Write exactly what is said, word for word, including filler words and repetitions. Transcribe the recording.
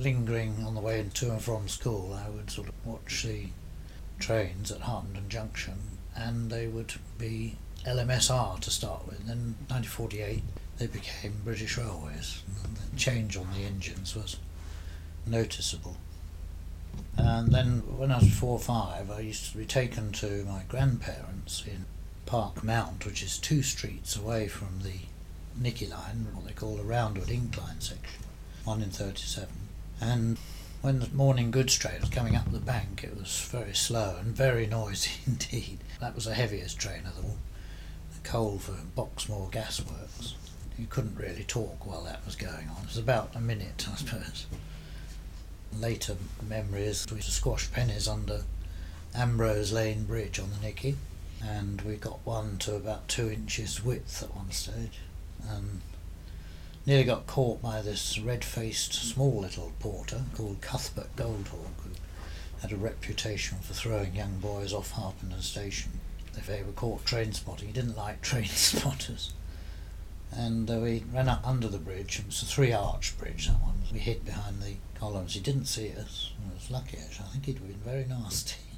lingering on the way to and from school, I would sort of watch the trains at Hartenden Junction, and they would be L M S R to start with. Then nineteen forty-eight they became British Railways, and the change on the engines was noticeable. And then when I was four or five, I used to be taken to my grandparents in Park Mount, which is two streets away from the Nicky line, what they call the Roundwood Incline section, one in thirty-seven. And when the morning goods train was coming up the bank, it was very slow and very noisy indeed. That was the heaviest train of them all, the coal for Boxmoor Gasworks. You couldn't really talk while that was going on. It was about a minute, I suppose. Later memories, we used to squash pennies under Ambrose Lane Bridge on the Nicky, and we got one to about two inches width at one stage, and nearly got caught by this red-faced small little porter called Cuthbert Goldhawk, who had a reputation for throwing young boys off Harpenden Station if they were caught train spotting. He didn't like train spotters. And uh, we ran up under the bridge. It was a three-arch bridge, that one. We hid behind the columns. He didn't see us. It was lucky, actually. I think he'd been very nasty.